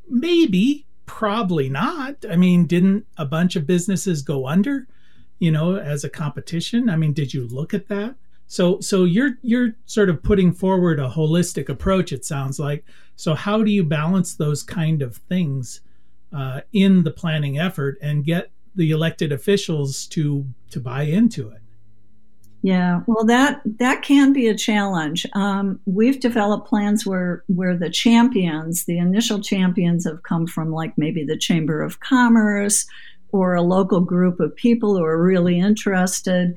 maybe, probably not. I mean, didn't a bunch of businesses go under, you know, as a competition? I mean, did you look at that? So so you're you're sort of putting forward a holistic approach, it sounds like. So how do you balance those kind of things uh, in the planning effort and get the elected officials to to buy into it? Yeah, well, that that can be a challenge. Um, we've developed plans where where the champions, the initial champions, have come from like maybe the Chamber of Commerce or a local group of people who are really interested.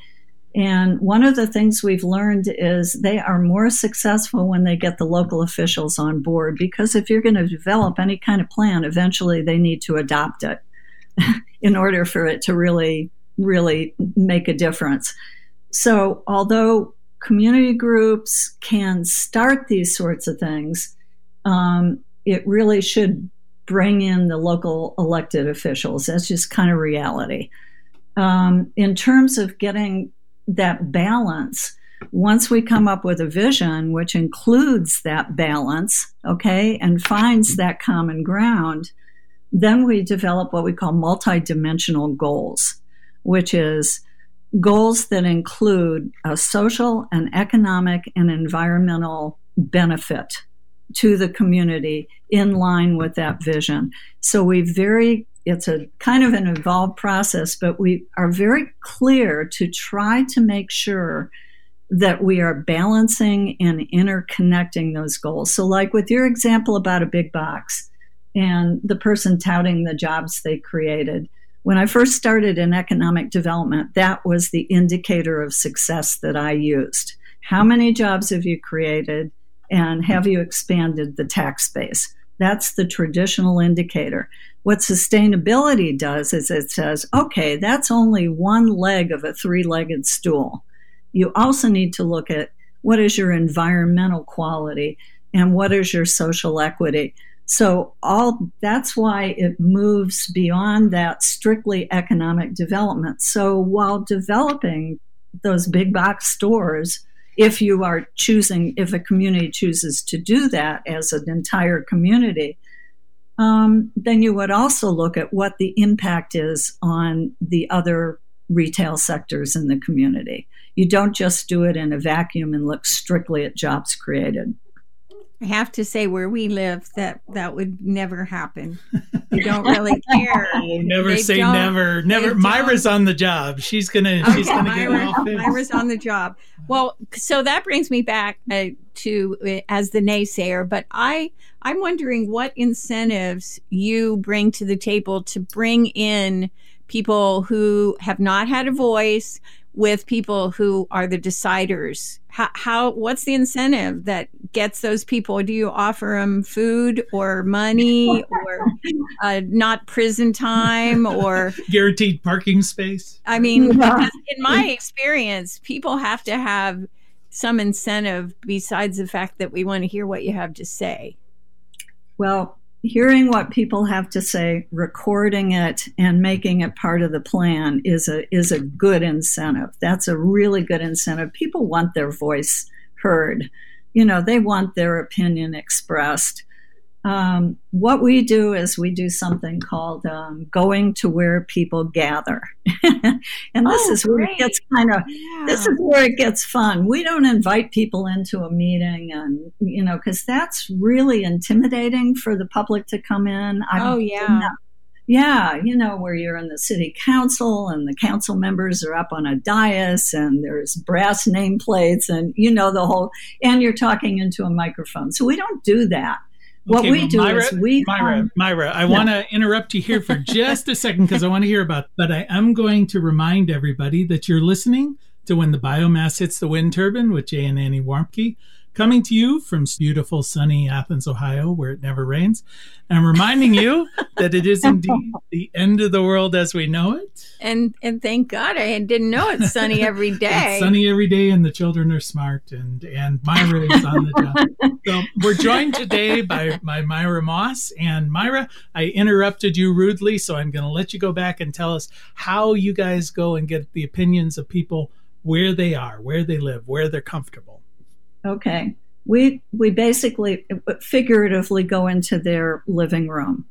And one of the things we've learned is they are more successful when they get the local officials on board, because if you're going to develop any kind of plan, eventually they need to adopt it in order for it to really, really make a difference. So although community groups can start these sorts of things, um, it really should bring in the local elected officials. That's just kind of reality. Um, in terms of getting that balance, once we come up with a vision which includes that balance, okay, and finds that common ground, then we develop what we call multidimensional goals, which is goals that include a social and economic and environmental benefit to the community in line with that vision. So we very, it's a kind of an involved process, but we are very clear to try to make sure that we are balancing and interconnecting those goals. So like with your example about a big box and the person touting the jobs they created, when I first started in economic development, that was the indicator of success that I used. How many jobs have you created, and have you expanded the tax base? That's the traditional indicator. What sustainability does is it says, okay, that's only one leg of a three-legged stool. You also need to look at what is your environmental quality and what is your social equity. So all that's why it moves beyond that strictly economic development. So while developing those big box stores, if you are choosing, if a community chooses to do that as an entire community, um, then you would also look at what the impact is on the other retail sectors in the community. You don't just do it in a vacuum and look strictly at jobs created. I have to say, where we live, that that would never happen. They don't really care. Oh, never They say don't- never. Never. they Myra's don't- on the job. She's gonna. Okay, she's gonna get it Myra, all fixed. Myra's on the job. Well, so that brings me back uh, to uh, as the naysayer. But I, I'm wondering what incentives you bring to the table to bring in people who have not had a voice with people who are the deciders. How, how what's the incentive that gets those people? Do you offer them food or money or uh, not prison time or Guaranteed parking space. I mean, because in my experience, people have to have some incentive besides the fact that we want to hear what you have to say. Well, hearing what people have to say, recording it, and making it part of the plan is a is a good incentive. That's a really good incentive. People want their voice heard. You know, they want their opinion expressed. Um, what we do is we do something called um, going to where people gather. And this Oh, is where great. it gets kind of, Yeah. this is where it gets fun. We don't invite people into a meeting and, you know, because that's really intimidating for the public to come in. I've Oh, done yeah. that. Yeah, you know, where you're in the city council and the council members are up on a dais and there's brass nameplates and, you know, the whole, and you're talking into a microphone. So we don't do that. What Okay, we well, do Myra, is we Myra, find- Myra, I Yeah. want to interrupt you here for just a second because I want to hear about. But I am going to remind everybody that you're listening to When the Biomass Hits the Wind Turbine with Jay and Annie Warmke, coming to you from beautiful, sunny Athens, Ohio, where it never rains. And I'm reminding you that it is indeed the end of the world as we know it. And and thank God I didn't know it's sunny every day. It's sunny every day, and the children are smart, and and Myra is on the job. So we're joined today by, by Myra Moss. And Myra, I interrupted you rudely, so I'm going to let you go back and tell us how you guys go and get the opinions of people where they are, where they live, where they're comfortable. Okay. We we basically figuratively go into their living room.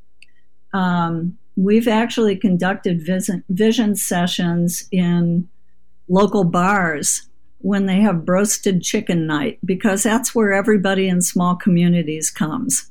Um, we've actually conducted vision, vision sessions in local bars when they have roasted chicken night, because that's where everybody in small communities comes.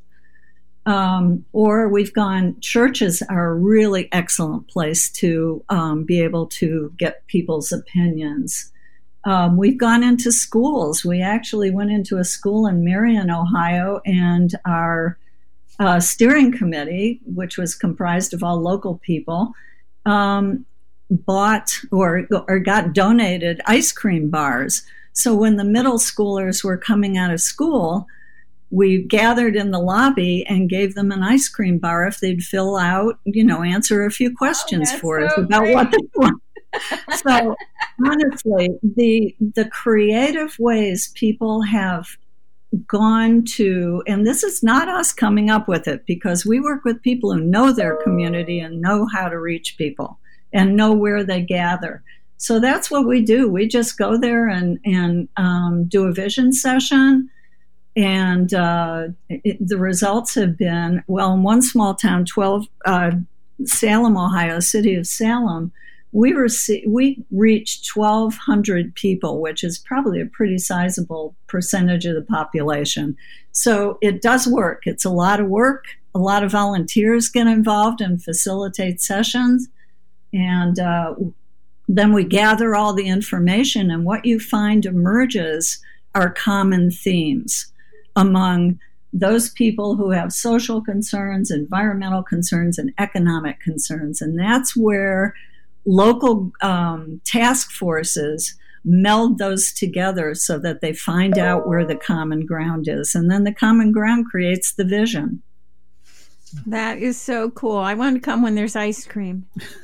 Um, or we've gone, churches are a really excellent place to um, be able to get people's opinions. Um, we've gone into schools. We actually went into a school in Marion, Ohio, and our uh, steering committee, which was comprised of all local people, um, bought or, or got donated ice cream bars. So when the middle schoolers were coming out of school, we gathered in the lobby and gave them an ice cream bar if they'd fill out, you know, answer a few questions that's for us so about great. what they want. So honestly, the the creative ways people have gone to, and this is not us coming up with it, because we work with people who know their community and know how to reach people and know where they gather. So that's what we do. We just go there and and um, do a vision session. And uh, it, the results have been, well, in one small town, twelve, uh, Salem, Ohio, city of Salem, we rece- we reached twelve hundred people, which is probably a pretty sizable percentage of the population. So it does work. It's a lot of work. A lot of volunteers get involved and facilitate sessions. And uh, then we gather all the information, and what you find emerges are common themes among those people who have social concerns, environmental concerns, and economic concerns. And that's where local um, task forces meld those together so that they find out where the common ground is. And then the common ground creates the vision. That is so cool. I want to come when there's ice cream.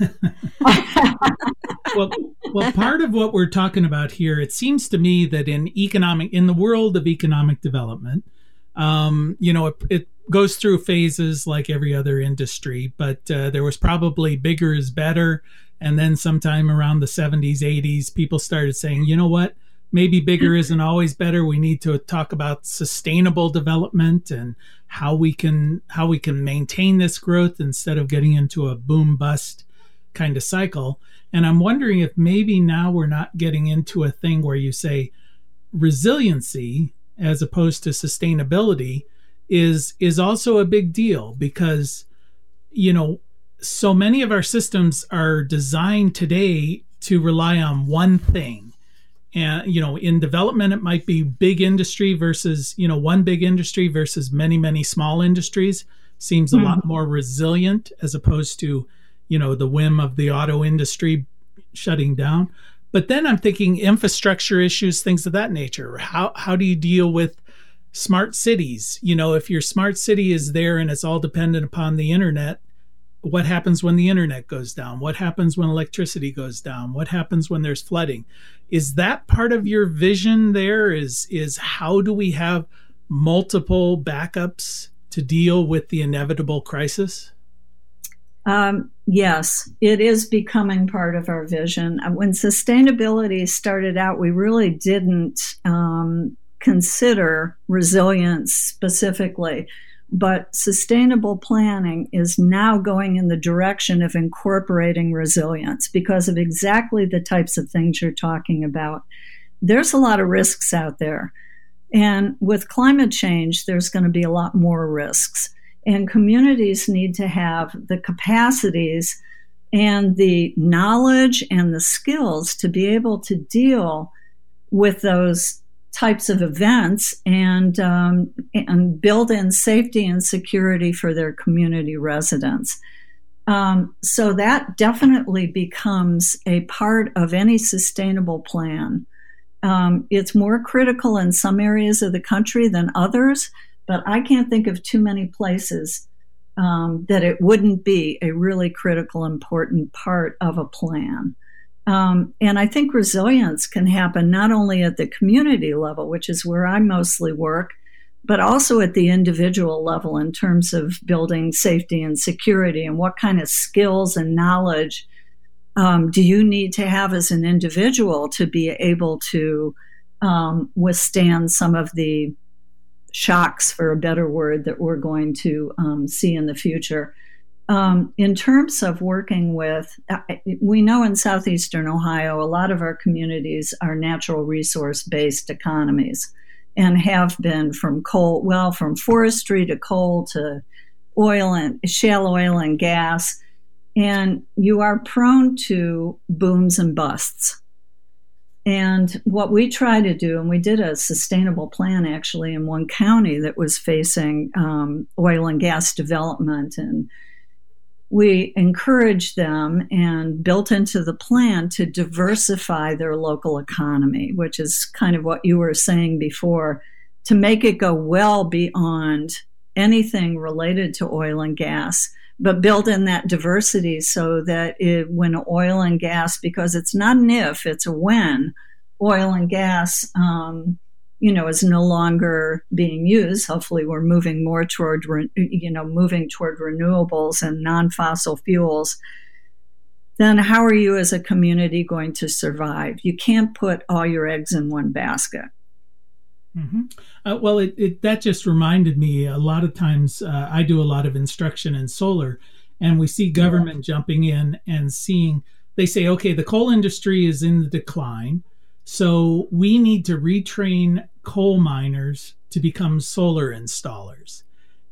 well, well, part of what we're talking about here, it seems to me that in economic, in the world of economic development, um, you know, it, it goes through phases like every other industry, but uh, there was probably bigger is better. And then sometime around the seventies, eighties, people started saying, you know what, maybe bigger isn't always better. We need to talk about sustainable development and how we can how we can maintain this growth instead of getting into a boom bust kind of cycle. And I'm wondering if maybe now we're not getting into a thing where you say resiliency as opposed to sustainability is is also a big deal, because, you know, so many of our systems are designed today to rely on one thing. And, you know, in development, it might be big industry versus, you know, one big industry versus many, many small industries. Seems a mm-hmm. lot more resilient as opposed to, you know, the whim of the auto industry shutting down. But then I'm thinking infrastructure issues, things of that nature. How how do you deal with smart cities? You know, if your smart city is there and it's all dependent upon the internet, what happens when the internet goes down? What happens when electricity goes down? What happens when there's flooding? Is that part of your vision there? Is is how do we have multiple backups to deal with the inevitable crisis? Um, yes, it is becoming part of our vision. When sustainability started out, we really didn't um, consider resilience specifically. But sustainable planning is now going in the direction of incorporating resilience because of exactly the types of things you're talking about. There's a lot of risks out there. And with climate change, there's going to be a lot more risks. And communities need to have the capacities and the knowledge and the skills to be able to deal with those types of events and um, and build in safety and security for their community residents. Um, so that definitely becomes a part of any sustainable plan. Um, it's more critical in some areas of the country than others, but I can't think of too many places um, that it wouldn't be a really critical, important part of a plan. Um, and I think resilience can happen not only at the community level, which is where I mostly work, but also at the individual level in terms of building safety and security and what kind of skills and knowledge um, do you need to have as an individual to be able to um, withstand some of the shocks, for a better word, that we're going to um, see in the future. Um, in terms of working with, we know in southeastern Ohio, a lot of our communities are natural resource-based economies and have been from coal, well, from forestry to coal to oil and shale oil and gas. And you are prone to booms and busts. And what we try to do, and we did a sustainable plan actually in one county that was facing um, oil and gas development, and we encouraged them and built into the plan to diversify their local economy, which is kind of what you were saying before, to make it go well beyond anything related to oil and gas, but build in that diversity so that it, when oil and gas, because it's not an if, it's a when, oil and gas um, you know, is no longer being used. Hopefully we're moving more toward, you know, moving toward renewables and non-fossil fuels. Then how are you as a community going to survive? You can't put all your eggs in one basket. Mm-hmm. Uh, well, it, it that just reminded me, a lot of times uh, I do a lot of instruction in solar, and we see government jumping in and seeing, they say, okay, the coal industry is in the decline, so we need to retrain coal miners to become solar installers.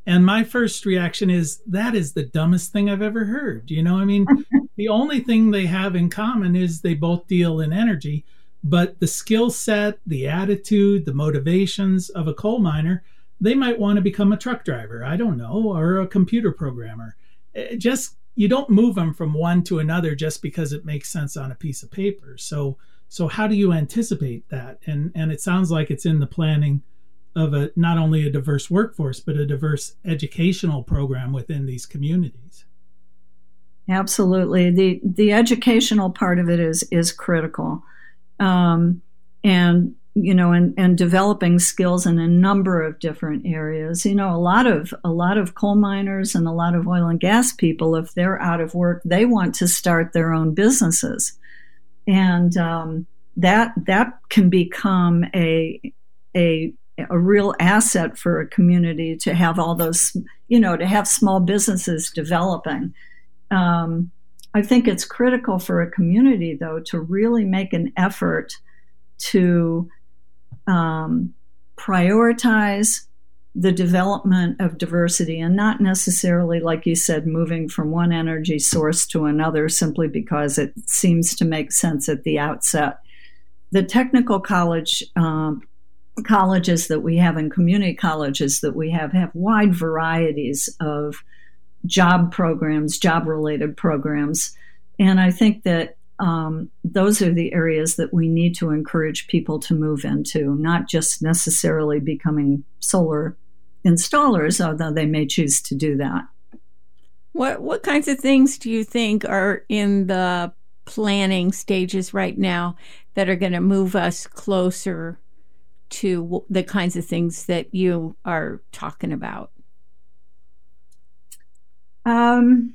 And my first reaction is, that is the dumbest thing I've ever heard. You know, I mean, the only thing they have in common is they both deal in energy, but the skill set, the attitude, the motivations of a coal miner, they might want to become a truck driver, I don't know, or a computer programmer. It just, you don't move them from one to another just because it makes sense on a piece of paper. So, so how do you anticipate that? And and it sounds like it's in the planning of a not only a diverse workforce, but a diverse educational program within these communities. Absolutely. The the educational part of it is is critical. Um, and, you know, and, and developing skills in a number of different areas. You know, a lot of a lot of coal miners and a lot of oil and gas people, if they're out of work, they want to start their own businesses. And um, that that can become a a a real asset for a community to have all those, you know, to have small businesses developing. Um, I think it's critical for a community, though, to really make an effort to um, prioritize the development of diversity, and not necessarily, like you said, moving from one energy source to another simply because it seems to make sense at the outset. The technical college um, colleges that we have and community colleges that we have have wide varieties of job programs, job-related programs. And I think that um, those are the areas that we need to encourage people to move into, not just necessarily becoming solar installers, although they may choose to do that. What what kinds of things do you think are in the planning stages right now that are going to move us closer to the kinds of things that you are talking about? Um,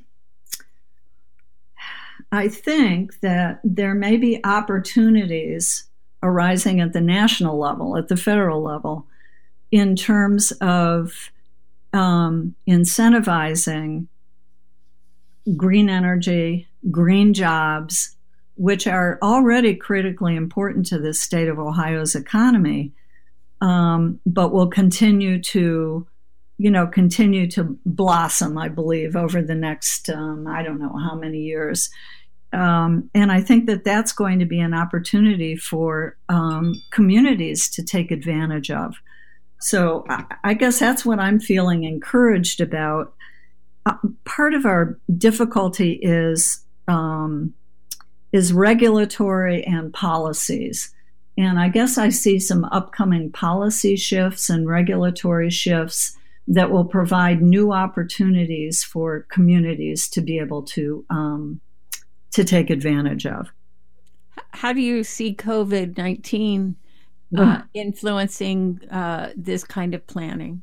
I think that there may be opportunities arising at the national level, at the federal level, in terms of um, incentivizing green energy, green jobs, which are already critically important to the state of Ohio's economy, um, but will continue to, you know, continue to blossom, I believe, over the next, um, I don't know how many years. Um, and I think that that's going to be an opportunity for um, communities to take advantage of. So I, I guess that's what I'm feeling encouraged about. Uh, part of our difficulty is um, is regulatory and policies. And I guess I see some upcoming policy shifts and regulatory shifts that will provide new opportunities for communities to be able to um, to take advantage of. How do you see COVID nineteen uh, influencing uh, this kind of planning?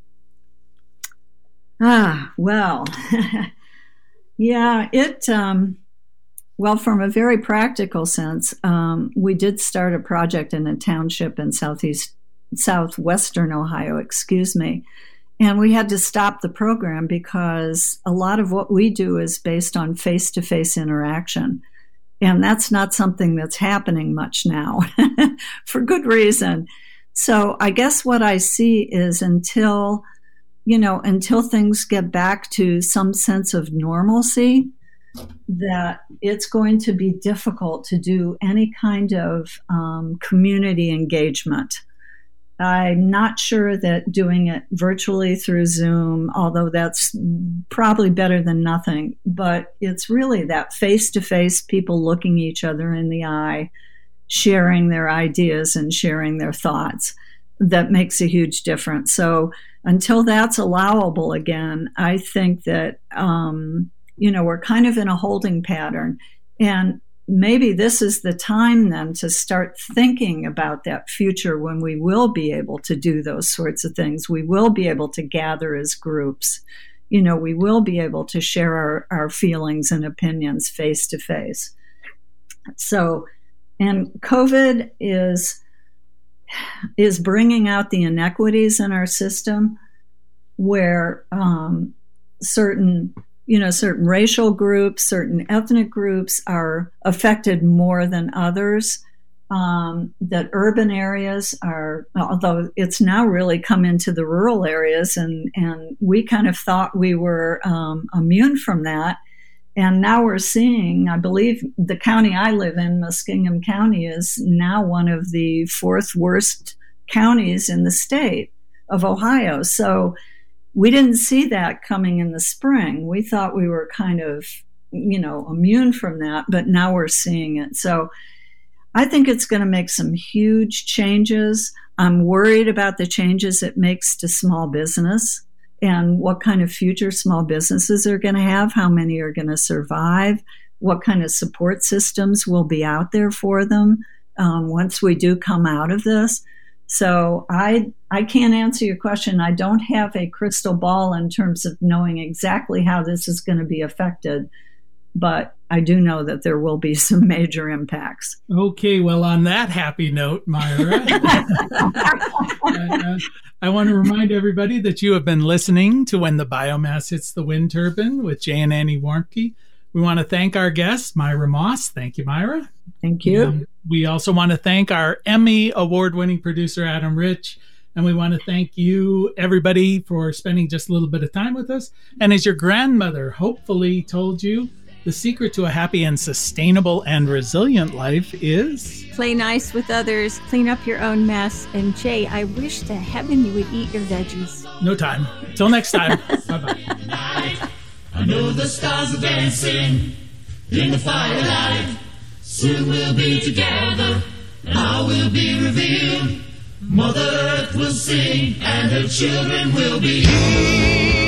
Ah, well, yeah, it, um, well, from a very practical sense, um, we did start a project in a township in southeast, southwestern Ohio, excuse me, and we had to stop the program because a lot of what we do is based on face-to-face interaction. And that's not something that's happening much now for good reason. So I guess what I see is until, you know, until things get back to some sense of normalcy, that it's going to be difficult to do any kind of um, community engagement. I'm not sure that doing it virtually through Zoom, although that's probably better than nothing, but it's really that face-to-face people looking each other in the eye, sharing their ideas and sharing their thoughts that makes a huge difference. So until that's allowable again, I think that, um, you know, we're kind of in a holding pattern. And maybe this is the time then to start thinking about that future when we will be able to do those sorts of things. We will be able to gather as groups. You know, we will be able to share our, our feelings and opinions face to face. So, and COVID is, is bringing out the inequities in our system where um, certain you know, certain racial groups, certain ethnic groups are affected more than others. um, that urban areas are, although it's now really come into the rural areas, and, and we kind of thought we were um, immune from that. And now we're seeing, I believe the county I live in, Muskingum County, is now one of the fourth worst counties in the state of Ohio. So we didn't see that coming in the spring. We thought we were kind of, you know, immune from that, but now we're seeing it. So I think it's going to make some huge changes. I'm worried about the changes it makes to small business and what kind of future small businesses are going to have, how many are going to survive, what kind of support systems will be out there for them um, once we do come out of this. So I I can't answer your question. I don't have a crystal ball in terms of knowing exactly how this is going to be affected, but I do know that there will be some major impacts. Okay, well, on that happy note, Myra, uh, I want to remind everybody that you have been listening to When the Biomass Hits the Wind Turbine with Jay and Annie Warnke. We want to thank our guest, Myra Moss. Thank you, Myra. Thank you. Um, we also want to thank our Emmy award-winning producer, Adam Rich. And we want to thank you, everybody, for spending just a little bit of time with us. And as your grandmother hopefully told you, the secret to a happy and sustainable and resilient life is... play nice with others, clean up your own mess. And Jay, I wish to heaven you would eat your veggies. No time. Till next time. Bye-bye. I know the stars are dancing in the firelight. Soon we'll be together, and all will be revealed. Mother Earth will sing, and her children will be healed.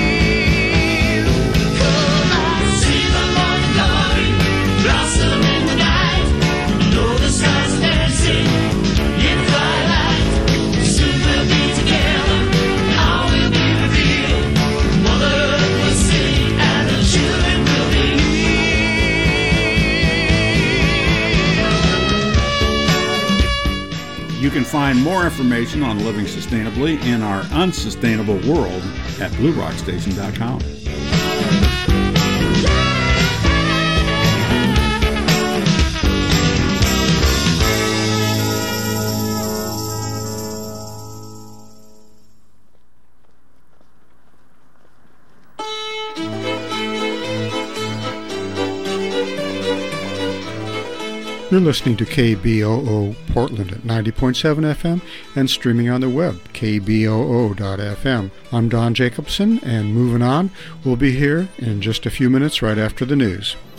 Come on, see the morning glory, blossom in the night. I know the stars are dancing in the firelight. Soon we'll be together, and all will be revealed. Mother Earth will sing, and her children will be healed. You can find more information on living sustainably in our unsustainable world at blue rock station dot com. You're listening to K B O O Portland at ninety point seven F M and streaming on the web, K B O O dot F M. I'm Don Jacobson, and moving on, we'll be here in just a few minutes right after the news.